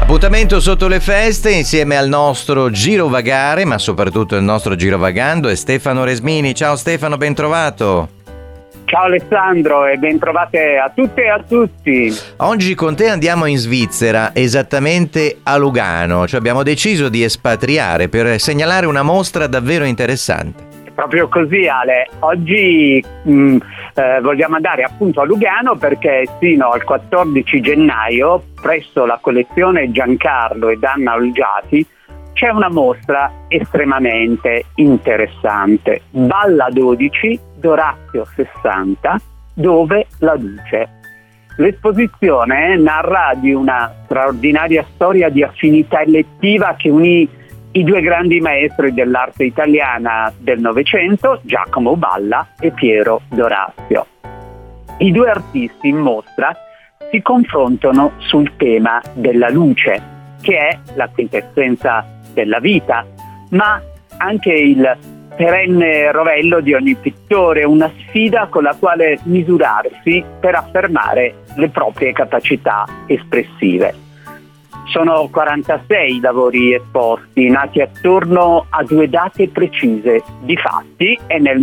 Appuntamento sotto le feste insieme al nostro girovagare, ma soprattutto il nostro girovagando è Stefano Resmini. Ciao Stefano, ben trovato. Ciao Alessandro e ben trovate a tutte e a tutti. Oggi con te andiamo in Svizzera, esattamente a Lugano. Abbiamo deciso di espatriare per segnalare una mostra davvero interessante. Proprio così, Ale. Oggi vogliamo andare appunto a Lugano perché fino al 14 gennaio presso la collezione Giancarlo ed Anna Olgiati c'è una mostra estremamente interessante. Balla 12, D'Orazio 60, Dove la luce. L'esposizione narra di una straordinaria storia di affinità elettiva che unì i due grandi maestri dell'arte italiana del Novecento, Giacomo Balla e Piero D'Orazio. I due artisti in mostra si confrontano sul tema della luce, che è la quintessenza della vita, ma anche il perenne rovello di ogni pittore, una sfida con la quale misurarsi per affermare le proprie capacità espressive. Sono 46 i lavori esposti, nati attorno a due date precise. Difatti è nel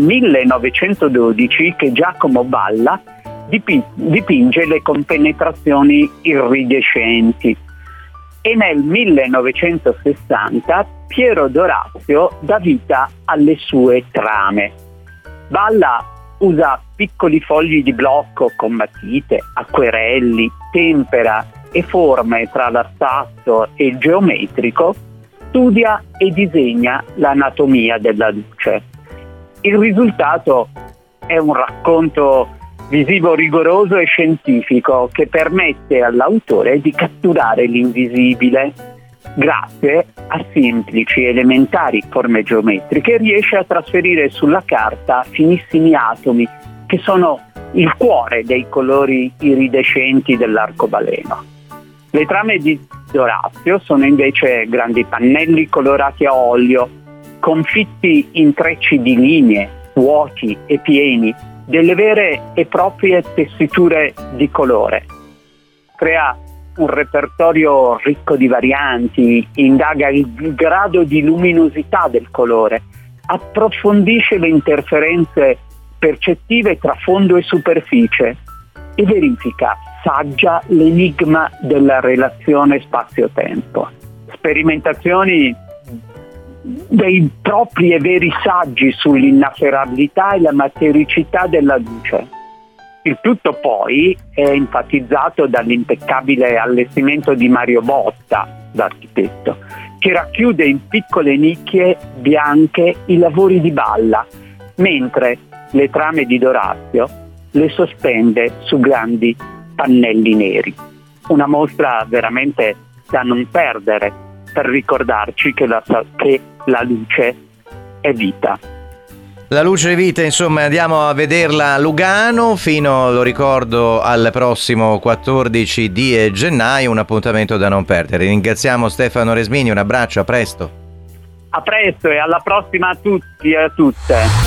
1912 che Giacomo Balla dipinge le compenetrazioni iridescenti e nel 1960 Piero D'Orazio dà vita alle sue trame. Balla usa piccoli fogli di blocco con matite, acquerelli, tempera e forme tra l'astrasso e il geometrico, studia e disegna l'anatomia della luce. Il risultato è un racconto visivo rigoroso e scientifico che permette all'autore di catturare l'invisibile. Grazie a semplici e elementari forme geometriche riesce a trasferire sulla carta finissimi atomi che sono il cuore dei colori iridescenti dell'arcobaleno. Le trame di D'Orazio sono invece grandi pannelli colorati a olio, confitti intrecci di linee, vuoti e pieni, delle vere e proprie tessiture di colore. Crea un repertorio ricco di varianti, indaga il grado di luminosità del colore, approfondisce le interferenze percettive tra fondo e superficie e verifica saggia l'enigma della relazione spazio-tempo. Sperimentazioni dei propri e veri saggi sull'inafferrabilità e la matericità della luce. Il tutto poi è enfatizzato dall'impeccabile allestimento di Mario Botta, l'architetto, che racchiude in piccole nicchie bianche i lavori di Balla, mentre le trame di D'Orazio le sospende su grandi pannelli neri. Una mostra veramente da non perdere per ricordarci che la luce è vita. La luce è vita, insomma, andiamo a vederla a Lugano fino, lo ricordo, al prossimo 14 di gennaio, un appuntamento da non perdere. Ringraziamo Stefano Resmini, un abbraccio, a presto. A presto e alla prossima a tutti e a tutte.